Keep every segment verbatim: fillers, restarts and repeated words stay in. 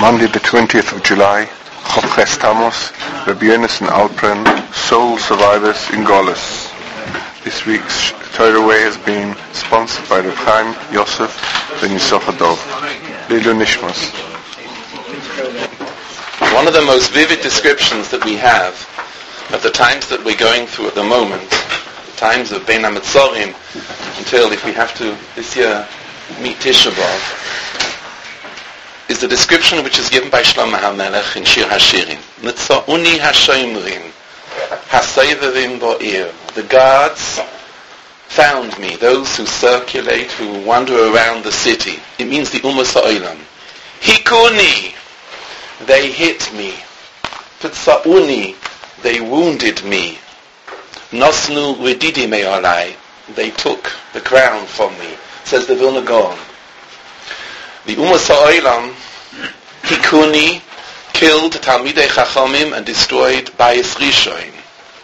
Monday the twentieth of July, Chop Ches Tammuz, Rabbi Yonason Alpern, Soul Survivors in Golis. This week's Torah Way has been sponsored by Reb Chaim Yosef ben Yisroch Hadov. Lilu Nishmas. One of the most vivid descriptions that we have of the times that we're going through at the moment, the times of Bein HaMetzorim, until if we have to this year meet Tisha B'Av, is the description which is given by Shlomo HaMelech in Shir HaShirim. Nitza'uni HaShoimrim, HaSoverim Bo'ir. The guards found me, those who circulate, who wander around the city. It means the Umas HaOlam. Hikuni, they hit me. Pitza'uni, they wounded me. Nosnu Rididi Me'olai, they took the crown from me, says the Vilna Gaon. The Umas HaOlam, Hikuni, killed Talmidei Chachamim and destroyed Bayis Rishoin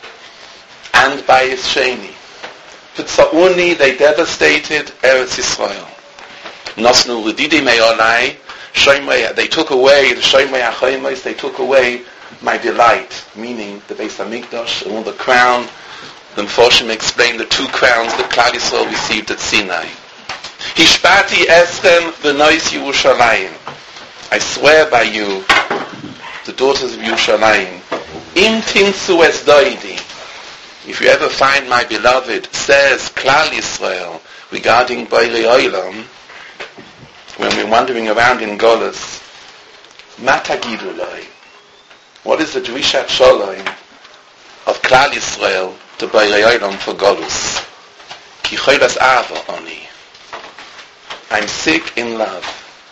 and Bayis Sheni. Pitza'uni, they devastated Eretz Yisrael. Nosnu Rididi Me'olai, Shoimei, they took away the Shoimei HaChoimos, they took away my delight, meaning the Beis HaMikdash and all the crown. The Mephoshim explained the two crowns that Klal Yisrael received at Sinai. Hishpati eschem v'nois Yerushalayim. I swear by you, the daughters of Yerushalayim, im tinsu es doidi. If you ever find my beloved, says Klal Yisrael regarding Beirei Olam, when we're wandering around in Golos, matagidu loi. What is the Drishat Shalom of Klal Yisrael to Beirei Olam for Golos? Ki cholas ava oni. I'm sick in love.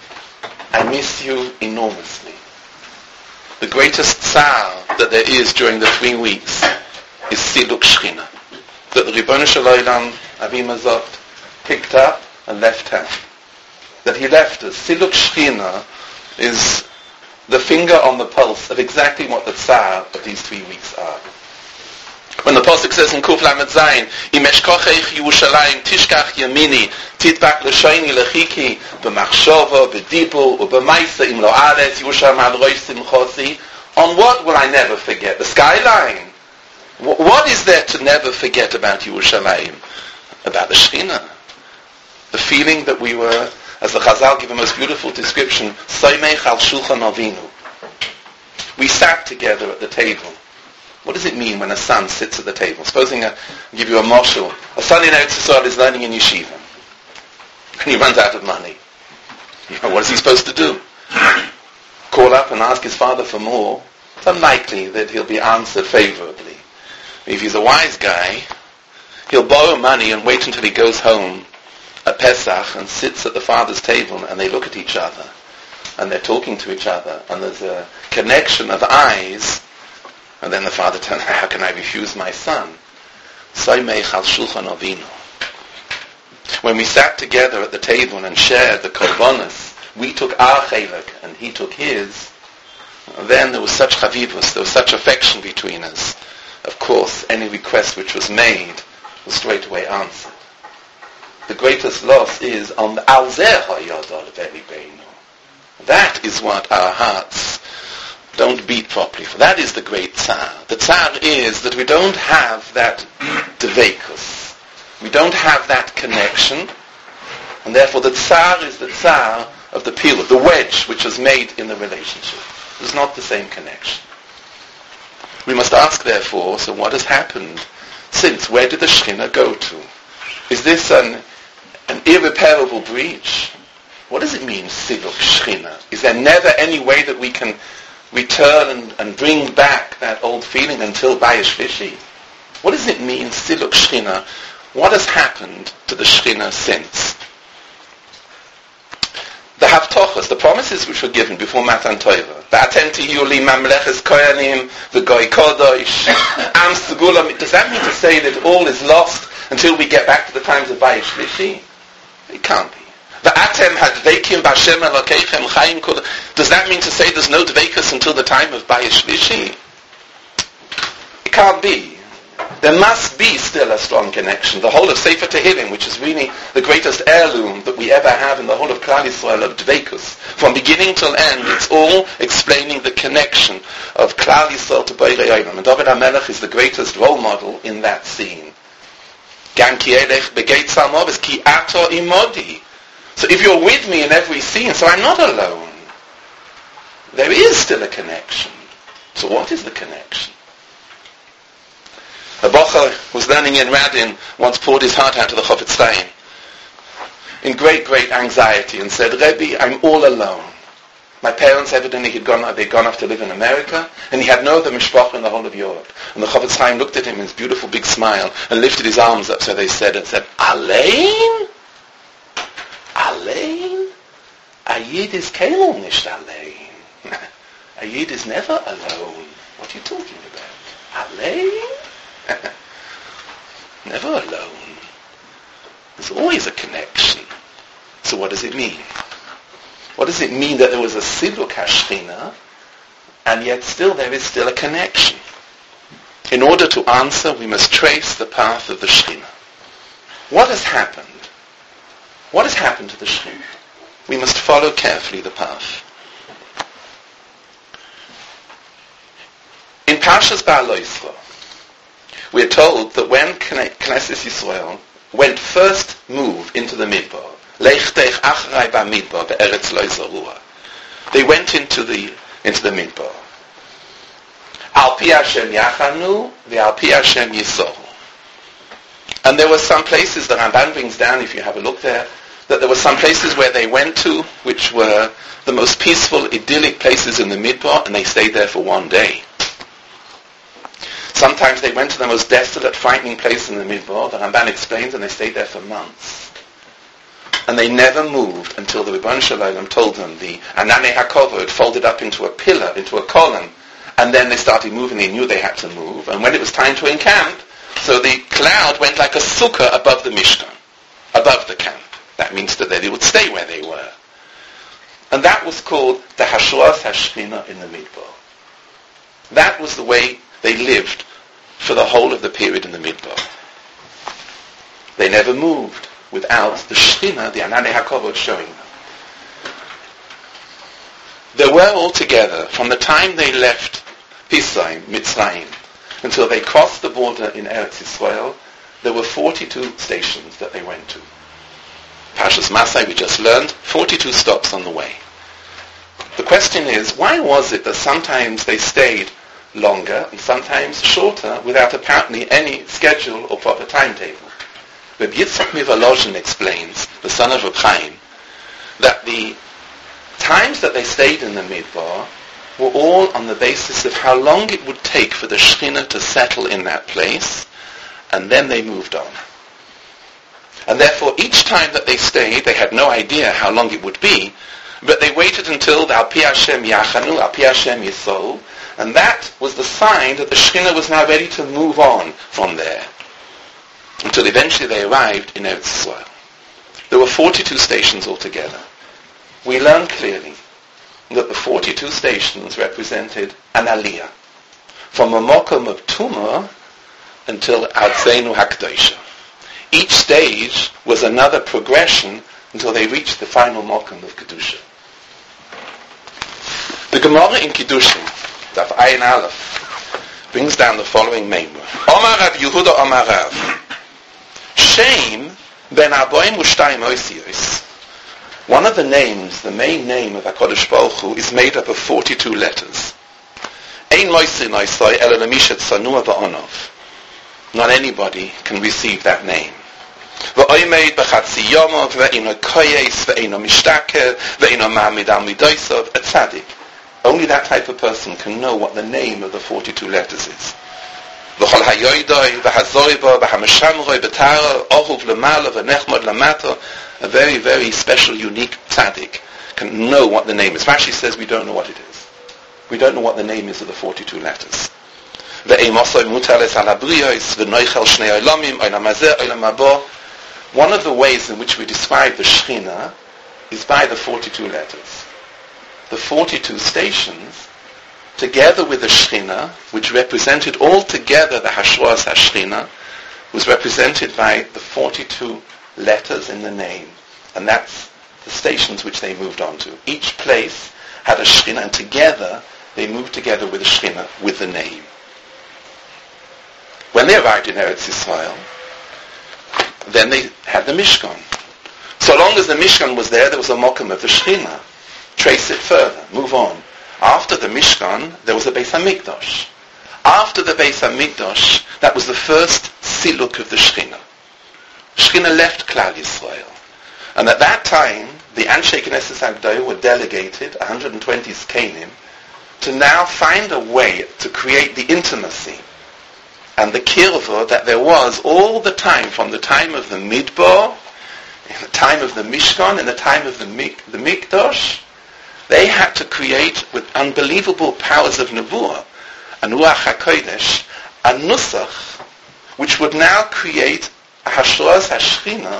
I miss you enormously. The greatest tsar that there is during the three weeks is Siluk Shechina, that the Ribbono Shel Olam, Avi Mazot, picked up and left her. That he left us. Siluk Shechina is the finger on the pulse of exactly what the tsar of these three weeks are. When the Pasuk says in Kuf Lamed Zayin, Im eshkochech Yerushalayim tishkach yamini titbak l'shoini lechiki b'machshova b'dibur u'b'maisa im lo aretz Yerushalayim al rosh simchosi. On what will I never forget? The skyline. What is there to never forget about Yerushalayim? About the Shechina. The feeling that we were, as the Chazal give a most beautiful description, Soimech al Shulchan Avinu. We sat together at the table. What does it mean when a son sits at the table? Supposing I give you a moshel. A son in Eretz Yisrael is learning in yeshiva. And he runs out of money. You know, what is he supposed to do? Call up and ask his father for more? It's unlikely that he'll be answered favorably. If he's a wise guy, he'll borrow money and wait until he goes home at Pesach and sits at the father's table and they look at each other. And they're talking to each other. And there's a connection of eyes. And then the father turns, how can I refuse my son? Soimech al Shulchan Avinu. When we sat together at the table and shared the korbanos, we took our chelek and he took his, then there was such chavivus, there was such affection between us. Of course, any request which was made was straight away answered. The greatest loss is on the al zeh hayadol veli beinu. That is what our hearts don't beat properly for. That is the great tsar. The tsar is that we don't have that dveikus. We don't have that connection. And therefore the tsar is the tsar of the pillar, the wedge which is made in the relationship. There's not the same connection. We must ask therefore, so what has happened since? Where did the Shechina go to? Is this an, an irreparable breach? What does it mean, Siluk Shechina? Is there never any way that we can return and, and bring back that old feeling until Bayis Shlishi? What does it mean, Siluk Shechina? What has happened to the Shechina since? The Havtochas, the promises which were given before Matan Torah. V'atem tihiyu li mamleches kohanim v'goy kodosh am segulam. Does that mean to say that all is lost until we get back to the times of Bayis Shlishi? It can't be. Does that mean to say there's no dveikus until the time of Bayis Shlishi? It can't be. There must be still a strong connection. The whole of Sefer Tehillim, which is really the greatest heirloom that we ever have in the whole of Klal Yisrael of Dveikus, from beginning till end, it's all explaining the connection of Klal Yisrael to Borei Olam. And David HaMelech is the greatest role model in that scene. Gam ki elech begeit salmov ki ato imodi. So if you're with me in every scene, so I'm not alone. There is still a connection. So what is the connection? A bocher who was learning in Radin once poured his heart out to the Chofetz Chaim in great, great anxiety and said, Rebbe, I'm all alone. My parents evidently had gone, they'd gone off to live in America, and he had no other mishpacha in the whole of Europe. And the Chofetz Chaim looked at him with his beautiful big smile and lifted his arms up, so they said, and said, Allein? Allein? A Yid is keil nicht allein. A Yid is never alone. What are you talking about? Allein? Never alone. There's always a connection. So what does it mean? What does it mean that there was a Siduk HaShechina and yet still there is still a connection? In order to answer, we must trace the path of the Shechina. What has happened? What has happened to the Shechina? We must follow carefully the path. In Parshas Ba'al Yisro, we are told that when Knesset Yisrael went first move into the Midbar, Leichtech Achrei Ba'Midbar Be'eretz Lo Zarua, they went into the into the Midbar. Al Pi Hashem Yachanu ve'Al Pi Hashem Yisoru. And there were some places that Ramban brings down, if you have a look there, that there were some places where they went to, which were the most peaceful, idyllic places in the Midbar, and they stayed there for one day. Sometimes they went to the most desolate, frightening place in the Midbar, the Ramban explains, and they stayed there for months. And they never moved until the Rebbeinu Shel Olam told them the Ananei HaKovod folded up into a pillar, into a column, and then they started moving. They knew they had to move. And when it was time to encamp, so the cloud went like a sukkah above the Mishkan, above the camp. That means that they would stay where they were. And that was called the Hashuas HaShechina in the Midbar. That was the way they lived for the whole of the period in the Midbar. They never moved without the Shechina, the Ananei HaKovod, showing them. There were altogether, from the time they left Pisayim, Mitzrayim, until they crossed the border in Eretz Yisrael, there were forty-two stations that they went to. Parshas Masai, we just learned, forty-two stops on the way. The question is, why was it that sometimes they stayed longer and sometimes shorter without apparently any schedule or proper timetable? Reb Yitzchak Mivolozhin explains, the son of Reb Chaim, that the times that they stayed in the Midbar were all on the basis of how long it would take for the Shechina to settle in that place, and then they moved on. And therefore each time that they stayed, they had no idea how long it would be, but they waited until the Al Pi Hashem Yachanu, Al Pi Hashem Yisol, and that was the sign that the Shechina was now ready to move on from there, until eventually they arrived in Eretz Yisrael. There were forty-two stations altogether. We learn clearly that the forty-two stations represented an aliyah, from a mokom of Tumah until Arzeinu HaKdosha. Each stage was another progression until they reached the final mokom of Kedusha. The Gemara in Kiddushin, Daf Ayin Aleph, brings down the following meimah. Omar Rav Yehuda Omar Rav, Shem ben Arboim Ushtayim Osiyos. One of the names, the main name of HaKadosh Baruch Hu, is made up of forty-two letters. Ein Moisei Noisai Ela Lemishet Sanua Va'onov. Not anybody can receive that name. Va'oimeid b'chatzi yomov ve'ino koyes ve'ino mishtaker ve'ino ma'amid al midoisov a tzaddik. Only that type of person can know what the name of the forty-two letters is. V'chol hayoidoi v'hazoibo v'hameshamroi b'taro ohuv l'malo v'nechmod l'mato. A very, very special, unique tzaddik can know what the name is. Rashi says we don't know what it is. We don't know what the name is of the forty-two letters. One of the ways in which we describe the Shechina is by the forty-two letters. The forty-two stations together with the Shechina, which represented altogether the Hashras HaShechina, was represented by the forty-two letters in the name. And that's the stations which they moved on to. Each place had a Shechina, and together they moved together with the Shechina, with the name. When they arrived in Eretz Yisrael, then they had the Mishkan. So long as the Mishkan was there, there was a mokum of the Shechina. Trace it further, move on. After the Mishkan, there was a Beis HaMikdash. After the Beis HaMikdash, that was the first siluk of the Shechina. Shechina left Klal Yisrael. And at that time, the Anshe Knesset Agdolah were delegated, one hundred twenty Zkanim, to now find a way to create the intimacy and the kirva that there was all the time, from the time of the Midbar, in the time of the Mishkan, in the time of the, Mik- the Mikdash. They had to create, with unbelievable powers of Nevuah, and Ruach HaKodesh, a Nusach, which would now create a Hashras HaShechina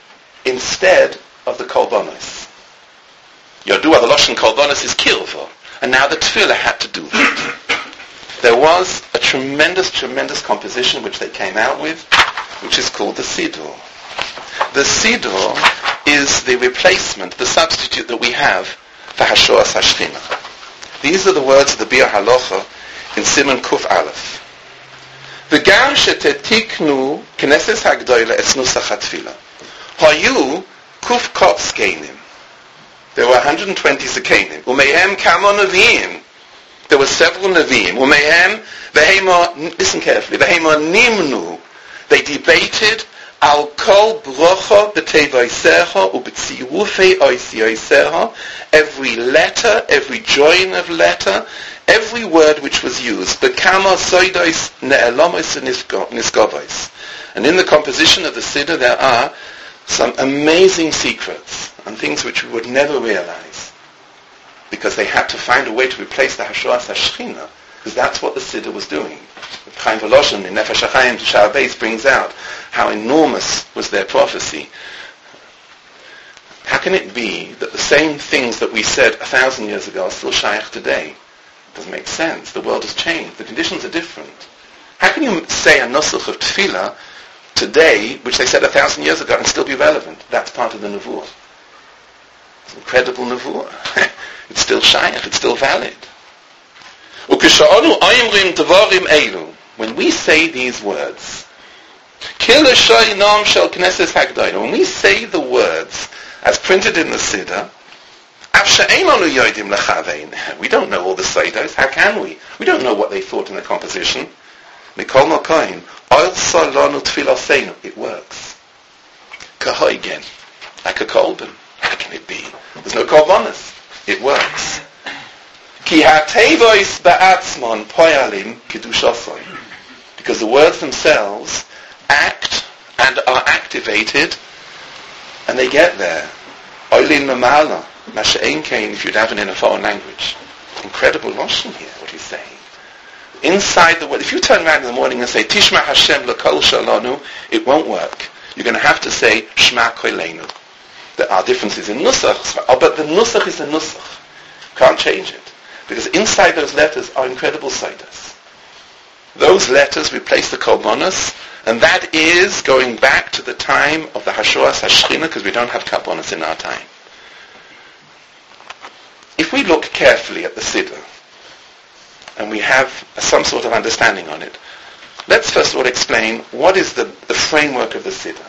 instead of the Korbanos. Yodua, the Lashon Korbanos is Kirva, and now the Tefillah had to do that. There was a tremendous, tremendous composition which they came out with, which is called the Siddur. The Siddur is the replacement, the substitute that we have for Hashras HaShechina. These are the words of the Biur Halacha in Siman Kuf Aleph. V'gam shetetiknu Knesset Hagdolah es nusach hatfila. Hayu kuf kot zkenim. There were one hundred twenty zkenim. Umehem kamo neviim. There were several neviim. Umehem vehema. Listen carefully. Vehema nimnu. They debated al kol brocha b'tevaisecha u'b'tzirufei oisiyaisecha. Every letter, every join of letter, every word which was used. Bekama soidois ne'elomos niskavos. And in the composition of the Siddur there are some amazing secrets and things which we would never realize, because they had to find a way to replace the Hashras HaShechina, because that's what the Siddur was doing. Chaim Voloshin in Nefesh HaChaim to Sha'ar Beis brings out how enormous was their prophecy. How can it be that the same things that we said a thousand years ago are still shaykh today? It doesn't make sense. The world has changed. The conditions are different. How can you say a nusach of tefillah today, which they said a thousand years ago, and still be relevant? That's part of the nevuah. It's incredible nevuah. It's still shaykh. It's still valid. When we say these words, when we say the words as printed in the Siddur, we don't know all the Siddos. How can we? We don't know what they thought in the composition. It works. Kahoigen, like a kolben. How can it be? There's no korbanos. It works. Because the words themselves act and are activated, and they get there. Oilin mamala, masha'ein kain, if you'd have it in a foreign language. Incredible lashon here, what he's saying. Inside the word, if you turn around in the morning and say, Tishma Hashem l'kol shalanu, it won't work. You're going to have to say, Shma koleinu. There are differences in nusach, but the nusach is the nusach. Can't change it. Because inside those letters are incredible siddas. Those letters replace the korbanos, and that is going back to the time of the Hashras HaShechina, because we don't have korbanos in our time. If we look carefully at the Siddur, and we have some sort of understanding on it, let's first of all explain what is the, the framework of the Siddur.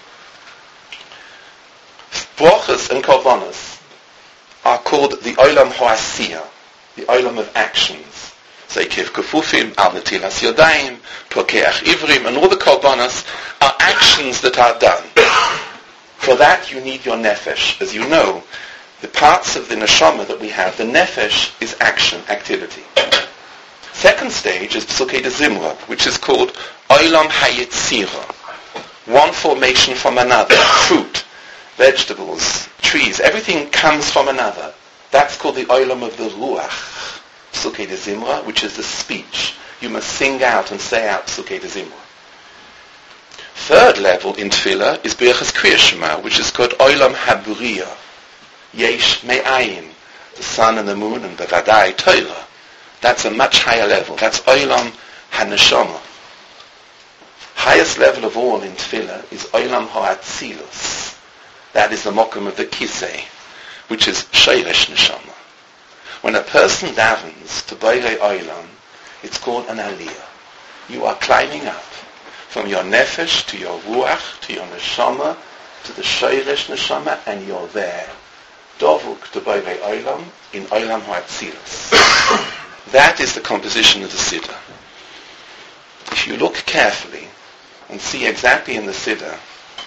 Brachas and korbanos are called the Olam Ha'asiyah, the Olam of actions. Zeikiv Kufufim, Al Netilas Yodayim, Pokeach Ivrim, and all the korbanos are actions that are done. For that you need your nefesh. As you know, the parts of the neshama that we have, the nefesh is action, activity. Second stage is Psukei de Zimra, which is called Olam Hayetzira, one formation from another, fruit, vegetables, trees, everything comes from another. That's called the Olam of the Ruach, Psukei de Zimra, which is the speech. You must sing out and say out Psukei de Zimra. Third level in Tefillah is Birchas Kriya Shema, which is called Olam HaBriya, Yesh Me'ayin, the sun and the moon and the Vadai Torah. That's a much higher level. That's Olam HaNeshama. Highest level of all in Tefillah is Olam HaAtzilus. That is the mokum of the Kisei, which is Sheiresh Neshama. When a person davens to Borei Olam, it's called an Aliyah. You are climbing up from your nefesh to your ruach to your neshama to the Sheiresh Neshama, and you're there. Dovuk to Borei Olam in Olam HaAtzilus. That is the composition of the Siddur. If you look carefully and see exactly in the Siddur,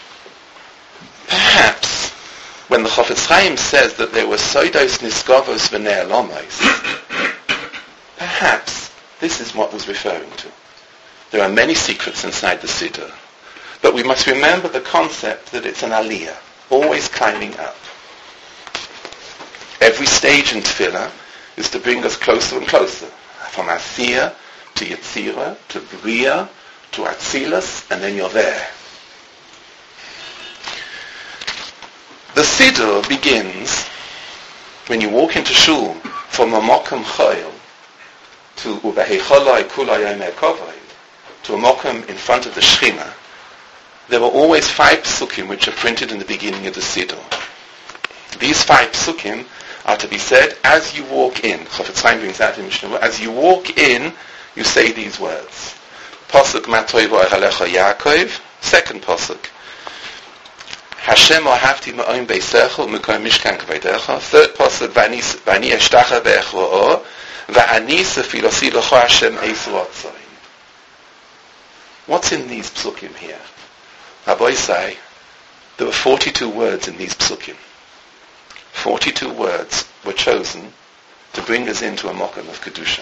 perhaps when the Chofetz Chaim says that there were soidos nisgavos v'ne'elomos, perhaps this is what was referring to. There are many secrets inside the Siddur, but we must remember the concept that it's an aliyah, always climbing up. Every stage in Tefillah is to bring us closer and closer, from Asiyah to Yetzirah to Bria to Atzilus, and then you're there. The Siddur begins when you walk into Shul from a Mokum Chayil to Ubehecholai Kulai Yomer Kovai, to a Mokum in front of the Shechina. There were always five psukim which are printed in the beginning of the Siddur. These five psukim are to be said as you walk in. Chofetz Chaim brings out in Mishnah. As you walk in, you say these words. Pasuk Matoivo Echalecha Yaakov. Second pasuk. Hashem Ohavti Ma'om Beisecho Mekoim Mishkan Kaveidecha. Third pasuk. Vani Eshtacha Be'echro'o Va'ani Sefilosi L'cho Hashem Eis Rotzoi. What's in these psukim here? Rabbi say there were forty-two words in these psukim. forty-two words were chosen to bring us into a mokum of Kedusha.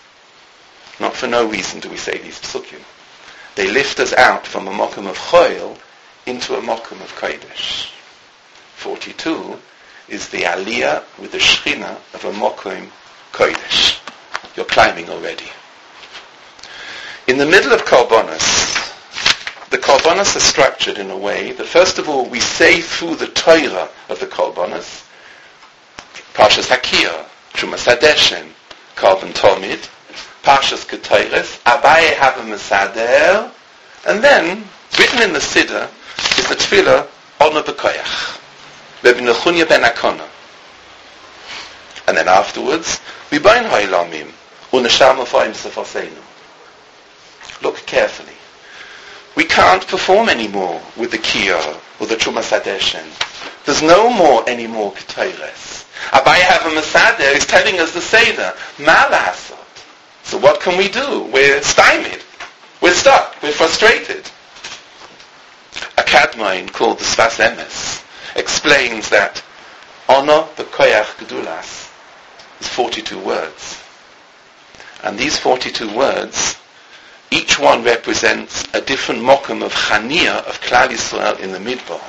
Not for no reason do we say these psukim. They lift us out from a mokum of Choil into a mokum of Kodesh. forty-two is the aliyah with the Shechina of a mokum Kodesh. You're climbing already. In the middle of Korbanos, the Korbanos are structured in a way that first of all we say through the Torah of the Korbanos, Parshas Hakir, Trumas Hadeshen, Korban Tomid, Parshas Ketores, Abaye Hava Mesader, and then, written in the Siddur, is the Tefillah, Ono B'Koyach, Rebbe Nechunya ben Akona. And then afterwards, Ribono Shel Olamim, Uneshama Foim Sefoseinu. Look carefully. We can't perform anymore with the Kiyah or the Trumas Hadeshen. There's no more anymore Ketores. Abaye Hava Mesader is telling us the Seder, Ma la'asot. So what can we do? We're stymied. We're stuck. We're frustrated. A Kadmon called the Sfas Emes explains that Ono B'Koyach Gedulas is forty-two words. And these forty-two words, each one represents a different mokum of Chaniah of Klal Yisrael in the Midbar.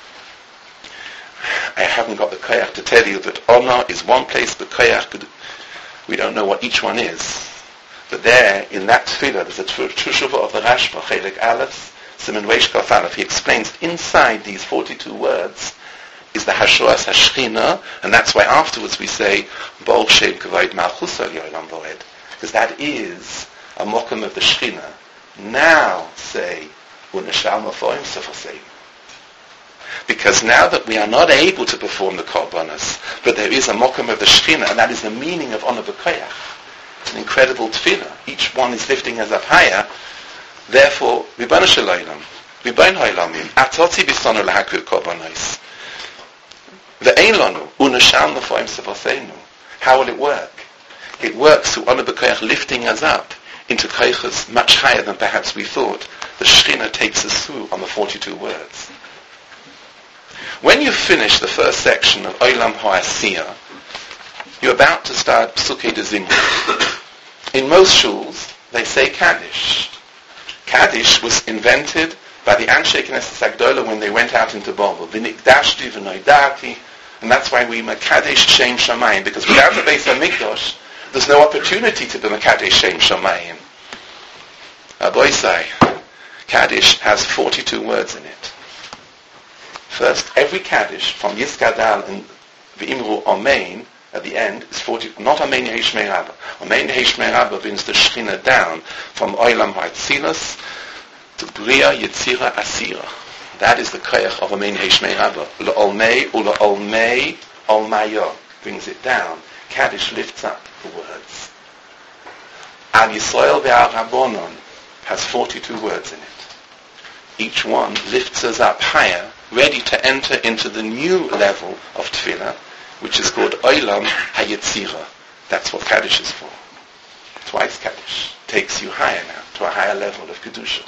I haven't got the koyach to tell you that Ono is one place, but koyach, we don't know what each one is. But there, in that tefillah, there's a teshuvah of the Rashba, Chelek Aleph, Siman Reish Kaf Aleph. He explains inside these forty-two words is the Hashoas Hashchina, and that's why afterwards we say, Bol Shem Kavod Malchus Al Yolam Voed, because that is a mokum of the Shechina. Now say, Uneshama Foim Sefoseinu. Because now that we are not able to perform the Korbanos, but there is a mokum of the Shechina, and that is the meaning of Ono B'Koyach. An incredible tefillah. Each one is lifting us up higher. Therefore, Ribono Shel Olam, Ribono Shel Olamim, Atotzi B'Sono L'Hakriv Korbanos. Ve'ein Lanu, Uneshama Foim Sefoseinu. How will it work? It works through Ono B'Koyach lifting us up into koyches much higher than perhaps we thought. The Shechina takes us through on the forty-two words. When you finish the first section of Olam HaAsiyah, you're about to start Psukei de Zimri. In most shuls, they say Kaddish. Kaddish was invented by the Anshe Knesset Agdola when they went out into Babel. V'nikdashti v'noidati, and that's why we Mekadesh Shem Shamayim, because without the Beis HaMikdash, there's no opportunity to be Mekadesh Shem Shamayim. Aboisai, Kaddish has forty-two words in it. First, every Kaddish from Yiskadal and V'imru Omein, at the end is forty, not Amen Yehi Shmei Rabba. Amen Yehi Shmei Rabba brings the Shechina down from Olam HaAtzilus to Bria, Yetzira, Asira. That is the koyach of Amen Yehi Shmei Rabba. L'olmei u'l'olmei olmayo brings it down. Kaddish lifts up the words. Al Yisrael ve'al Rabbonon has forty-two words in it. Each one lifts us up higher, ready to enter into the new level of Tefillah, which is called Olam HaYetzira. That's what Kaddish is for. Twice Kaddish. Takes you higher now, to a higher level of Kedusha.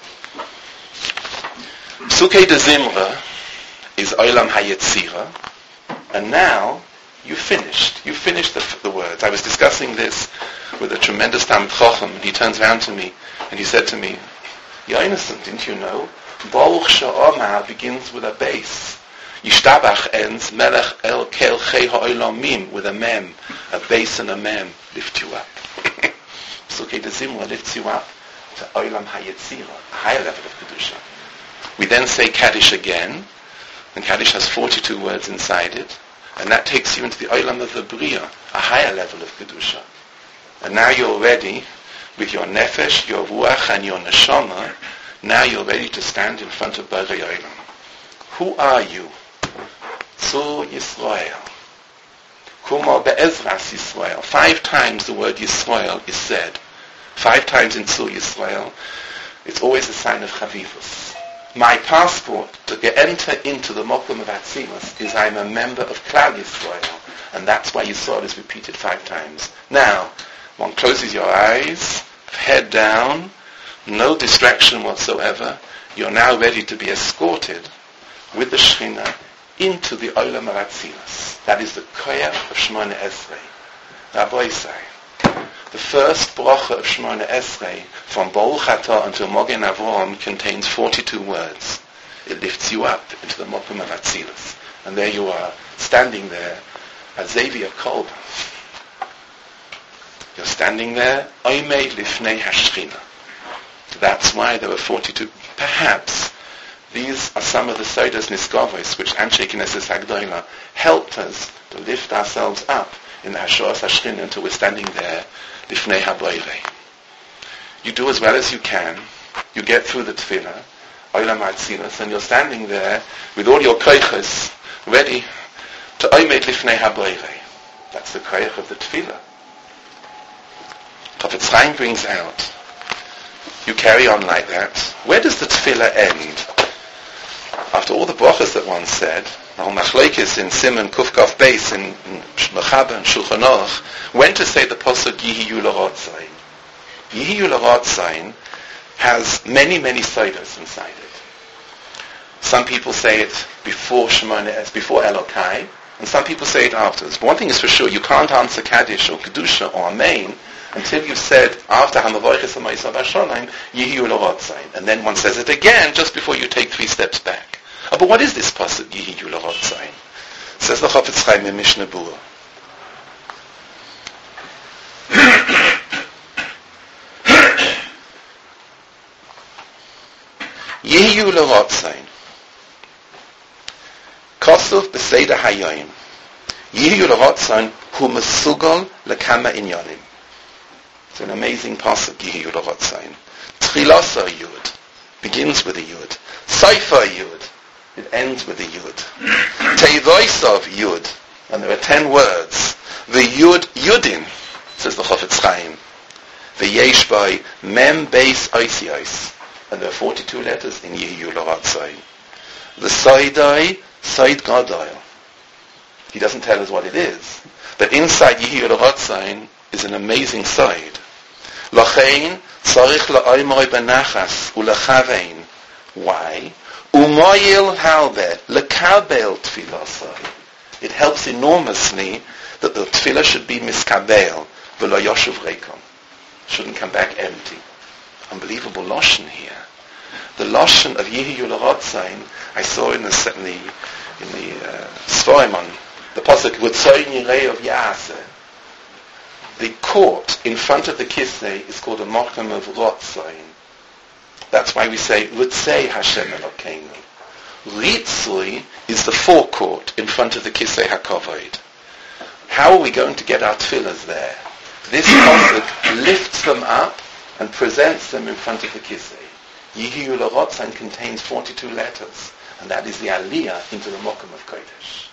Psukei de Zimra is Olam HaYetzira, and now you finished. You finished the, the words. I was discussing this with a tremendous Talmid Chacham, and he turns around to me and he said to me, "You're innocent, didn't you know? Baruch She'omar begins with a base. Yishtabach ends Melech El Kel Chei Ha'olamim with a mem, a base and a mem lift you up. Psukei de Zimra lifts you up to Olam HaYetzira, a higher level of Kedusha. We then say Kaddish again, and Kaddish has forty-two words inside it, and that takes you into the Olam of the Bria, a higher level of Kedusha. And now you're ready with your Nefesh, your Ruach, and your Neshama. Now you're ready to stand in front of Borei Olam. Who are you? Tzur Yisrael. Kumo be'ezras Yisrael. Five times the word Yisrael is said. Five times in Tzur Yisrael. It's always a sign of Chavivus. My passport to get, enter into the Mokum of Atzilus is I'm a member of Klal Yisrael. And that's why Yisrael is repeated five times. Now, one closes your eyes, head down, no distraction whatsoever. You're now ready to be escorted with the Shechina into the Olam of Atzilus. That is the koyach of Shemona Esrei. Rabbi say, the first bracha of Shemona Esrei, from Baruch Atah until Mogen Avram, contains forty-two words. It lifts you up into the Mokum of Atzilus. And there you are, standing there, as Xavier Kolb. You're standing there, Oimei Lifnei HaShechina. That's why there were forty-two. Perhaps these are some of the Sodas Niskovis which Anshe Knesset Hagdola helped us to lift ourselves up in the Hashoras HaShechina until we're standing there, Lifnei HaBoirei. You do as well as you can. You get through the Tefillah, Olam HaAtzilus, and you're standing there with all your koiches ready to Oimed Lifnei HaBoirei. That's the koich of the Tefillah. Chafetz Chaim brings out, you carry on like that. Where does the Tefillah end? After all the brachas that one said, the whole Machlokes in Siman Kufkaf Beis in Mechaba and Shulchan Aruch, when to say the pasuk Yihiyu L'Ratzayin. Yihiyu L'Ratzayin has many, many sodas inside it. Some people say it before Shemona Es, before Elokai, and some people say it afterwards. But one thing is for sure, you can't answer Kaddish or Kedusha or Amen until you've said after Hamavoiches HaMa'asav HaSholim, Yihiyu L'Ratzayin. And then one says it again just before you take three steps back. Oh, but what is this pasuk Yihiyu L'Ratzayin? Says the Chafetz Chaim in Mishnah Berurah. Yihiyu L'Ratzayin. Kosov b'Seder Hayoim. Yihiyu L'Ratzayin hu mesugol lekama inyanim. It's an amazing pasuk, Yihiyu L'Ratzayin. Tchilasa Yud begins with a Yud. Seifa Yud. It ends with a Yud. Teivoisav Yud. And there are ten words. The Yud Yudin, says the Chafetz Chaim. The Yesh by Mem Beis Oisi Ois. And there are forty-two letters in Yihiyu L'Ratzayin. The Saidai, Said Gadol. He doesn't tell us what it is. But inside Yihiyu L'Ratzayin is an amazing side. Lachein tzarich la'oymoi benachas u'lechavein. Why? Umoyil halbe lekabel tfilasai. It helps enormously that the tefillah should be miskabel v'lo yoshuv rekom. Shouldn't come back empty. Unbelievable lashon here. The lashon of Yihiyu L'Ratzayin I saw in the in the in the uh, Sforim on the pasuk V'tzoyin Yirei of Yaaseh. The court in front of the kisei is called a Mokum of Ratzayin. That's why we say Ritzei Hashem Elokeinu. Ritzui is the forecourt in front of the kisei HaKavod. How are we going to get our tefillahs there? This pasuk lifts them up and presents them in front of the kisei. Yihiyu l'rotzan contains forty-two letters, and that is the aliyah into the mokum of Kodesh.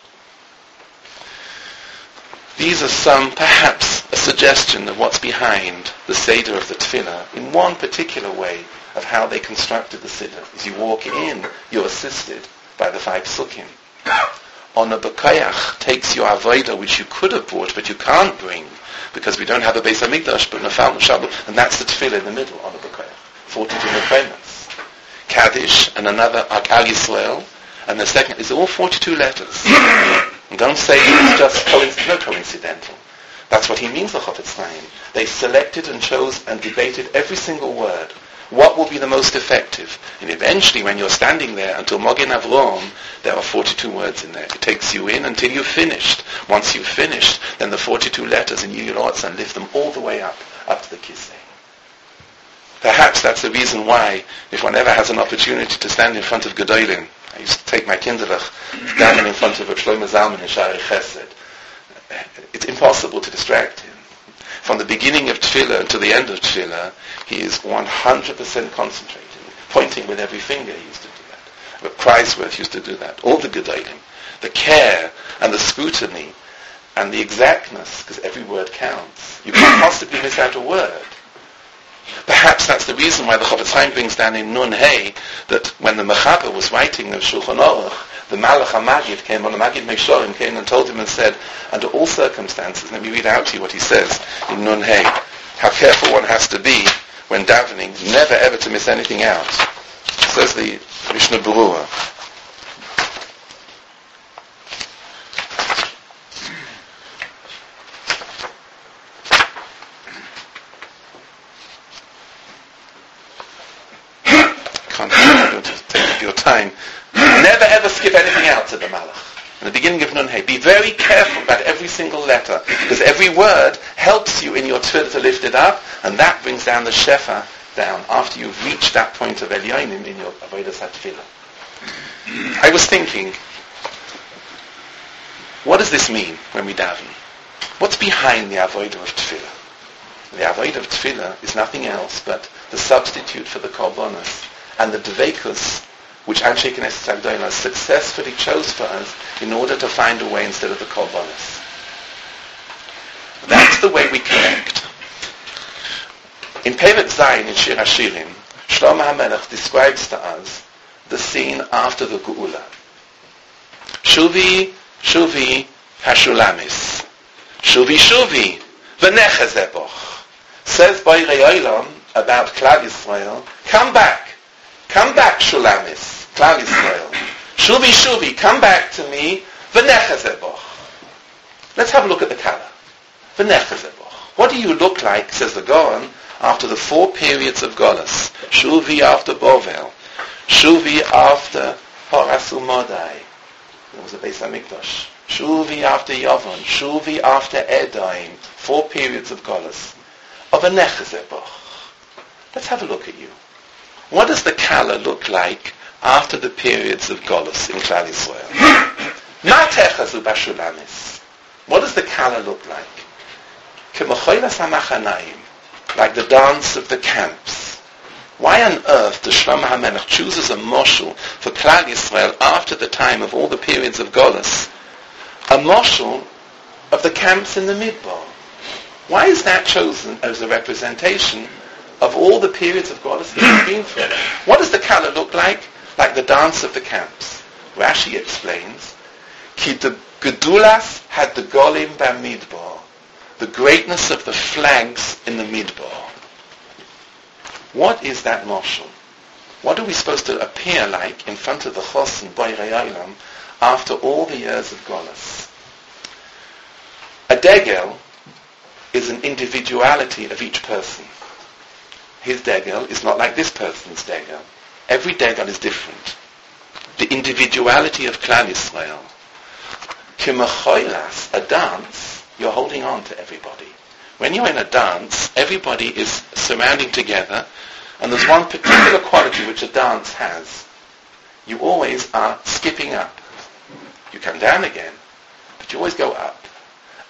These are some, perhaps, a suggestion of what's behind the Seder of the Tefillah in one particular way of how they constructed the Siddur. As you walk in, you're assisted by the five Sukkim. On a Bekayach takes your Avodah, which you could have brought, but you can't bring, because we don't have a Beis HaMikdash, but Nafal Shabbat, and that's the Tefillah in the middle on a Bekayach. forty-two Mekonos. Kaddish, and another Akal Yisrael, and the second is all forty-two letters. And don't say it's just coinc- no coincidental. That's what he means, the Chofetz Chaim. They selected and chose and debated every single word. What will be the most effective? And eventually, when you're standing there until Mogen Avrom, there are forty-two words in there. It takes you in until you've finished. Once you've finished, then the forty-two letters in Yihiyu l'rotzan and lift them all the way up, up to the Kisei. Perhaps that's the reason why, if one ever has an opportunity to stand in front of Gedolim, I used to take my kinderlich, standing in front of a Shlomo Zalman in Sha'arei Chesed. It's impossible to distract him. From the beginning of Tefillah to the end of Tefillah, he is one hundred percent concentrating, pointing with every finger. He used to do that. But Kreisworth used to do that. All the Gedolim. The care and the scrutiny and the exactness, because every word counts. You can't possibly miss out a word. Perhaps that's the reason why the Chofetz Chaim brings down in Nun Hey that when the Mechaber was writing the Shulchan Aruch, the Malach HaMagid came on, the Magid Meishorim came and told him and said, under all circumstances, let me read out to you what he says in Nun Hey, how careful one has to be when davening, never ever to miss anything out. Says the Mishnah Berurah. Your time. Never ever skip anything out, said the Malach. In the beginning of Nun Hey, be very careful about every single letter, because every word helps you in your tefillah to lift it up, and that brings down the shefa down after you've reached that point of Elyonim in your Avodas HaTefillah. I was thinking, what does this mean when we daven? What's behind the Avodah of Tefillah? The Avodah of Tefillah is nothing else but the substitute for the Korbanos and the Dveikus which Anshe Knesset Agdola successfully chose for us in order to find a way instead of the Korbanos. That's the way we connect. In Peivet Zayin in Shir HaShirim, Shlomo HaMelech describes to us the scene after the Geula. Shuvi, Shuvi, Hashulamis. Shuvi, Shuvi, V'nechazeboch. Says Boirei Olam about Klal Yisrael, come back. Come back, Shulamis, Klal Yisrael. Shuvi, Shuvi, come back to me, V'nechazeboch. Let's have a look at the Kala. V'nechazeboch. What do you look like, says the Gaon, after the four periods of Golus? Shuvi after Bovel. Shuvi after Horasu Modai. There was a Beis HaMikdash. Shuvi after Yavon. Shuvi after Edaim. Four periods of Golus. Of a Nechazeboch. Let's have a look at you. What does the Kala look like after the periods of Golus in Klal Yisrael? Ma techazu bashulamis. What does the Kala look like? K'mocholas hamachanayim, like the dance of the camps. Why on earth does Shlomo HaMelech chooses a moshul for Klal Yisrael after the time of all the periods of Golus? A moshul of the camps in the Midbar. Why is that chosen as a representation of all the periods of Golus that he's been through? What does the Kala look like? Like the dance of the camps. Rashi explains, Ki the Gedulas had the Golim b'Midbar, the greatness of the flags in the Midbar. What is that moshul? What are we supposed to appear like in front of the Chos and Boirei Olam after all the years of Golus? A degel is an individuality of each person. His degel is not like this person's degel. Every degel is different. The individuality of Klal Yisrael. Kimachoilas, a dance, you're holding on to everybody. When you're in a dance, everybody is surrounding together, and there's one particular quality which a dance has. You always are skipping up. You come down again, but you always go up.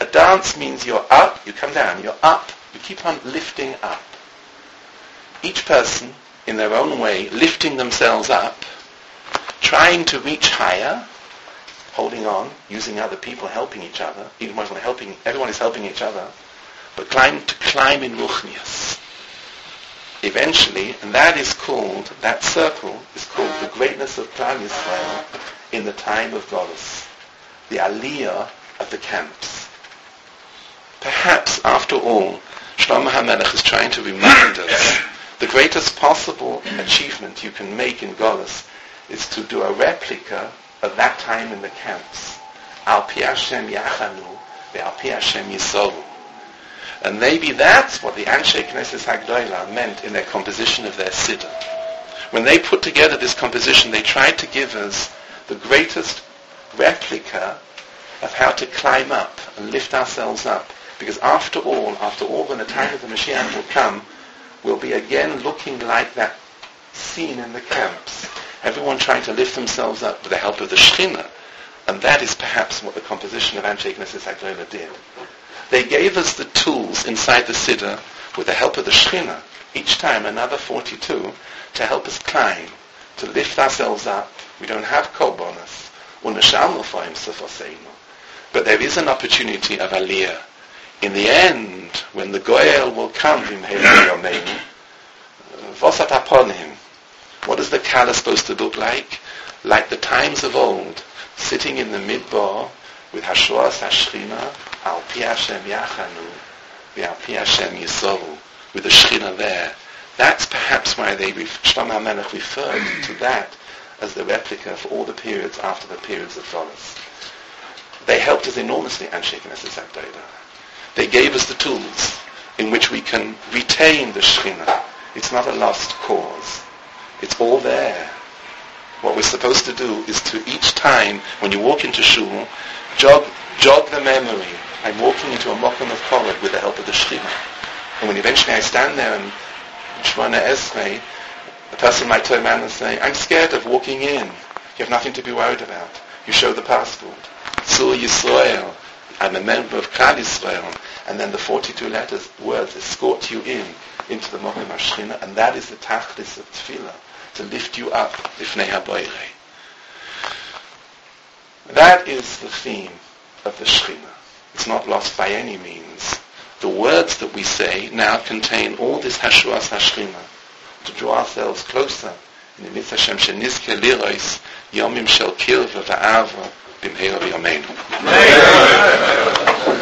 A dance means you're up, you come down, you're up, you keep on lifting up. Each person, in their own way, lifting themselves up, trying to reach higher, holding on, using other people, helping each other. Even when we're helping, everyone is helping each other, but climb to climb in ruchnius. Eventually, and that is called, that circle is called the greatness of Klal Yisrael in the time of Golus, the aliyah of the camps. Perhaps, after all, Shlomo HaMelech is trying to remind us the greatest possible achievement you can make in Golus is to do a replica of that time in the camps. Al pi Hashem yachanu, ve'al pi Hashem yisoru. And maybe that's what the Anshe Knesset HaGdolah meant in their composition of their Siddur. When they put together this composition, they tried to give us the greatest replica of how to climb up and lift ourselves up. Because after all, after all, when the time of the Mashiach will come, we'll be again looking like that scene in the camps. Everyone trying to lift themselves up with the help of the Shekhinah. And that is perhaps what the composition of Anshe Knesset HaGdolah did. They gave us the tools inside the Siddur with the help of the Shekhinah, each time another forty-two, to help us climb, to lift ourselves up. We don't have korbanos, unashalnu foim sefoseinu. But there is an opportunity of aliyah. In the end, when the Goel will come, vosat aponim, what is the Kala supposed to look like? Like the times of old, sitting in the midbar with Hashoas HaShechina, Al pi Hashem yachanu, ve'al pi Hashem yisoru, with the Shechina there. That's perhaps why they, Shlomo HaMelech referred to that as the replica for all the periods after the periods of Golus. They helped us enormously, Anshe Knesset HaGdolah. They gave us the tools in which we can retain the Shekhinah. It's not a lost cause. It's all there. What we're supposed to do is to each time, when you walk into shul, jog, jog the memory. I'm walking into a mokum of Korah with the help of the Shekhinah. And when eventually I stand there and Shemona Esrei, the person might turn around and say, I'm scared of walking in. You have nothing to be worried about. You show the passport. Tzur Yisrael. I'm a member of Klal Yisrael. And then the forty-two letters, words, escort you in, into the Mokum HaShechina, and that is the tachlis of tefillah, to lift you up, lifnei haboirei. That is the theme of the Shechina. It's not lost by any means. The words that we say now contain all this Hashuas HaShechina, to draw ourselves closer in the midst Hashem shenizke lirois yomim shel kirva va'ava b'mheira v'yameinu.